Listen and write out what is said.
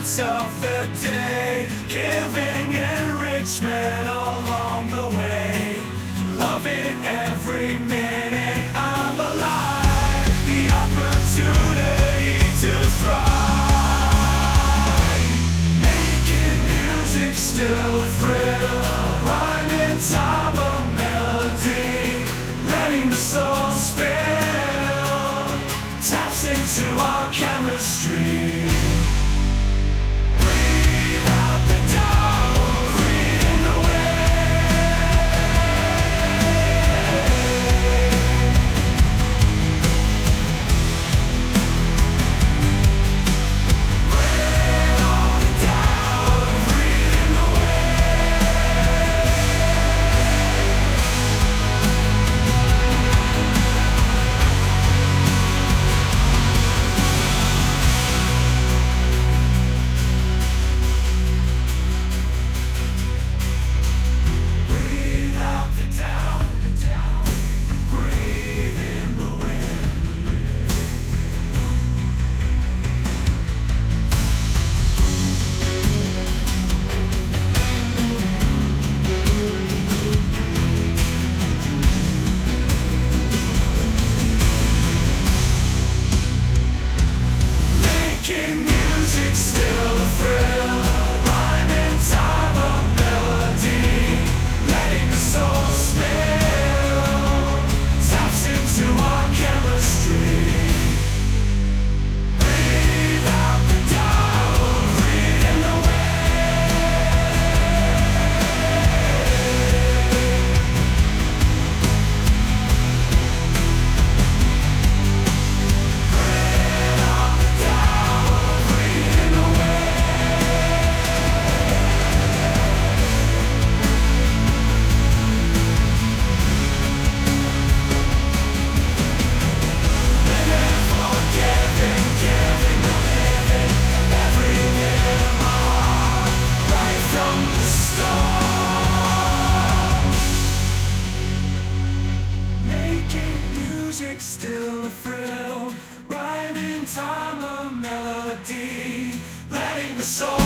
moments of the day, giving enrichment along the way. Loving every minute I'm alive, the opportunity to thrive. Making music still a thrill, rhyme in time a melody, letting the soul spill, taps into our chemistry. Making music still a thrill, rhyme in time a melody, letting the soul spill, taps into our chemistry. Breathe out the doubt, breathe in the still a thrill, rhyme in time a melody, letting the soul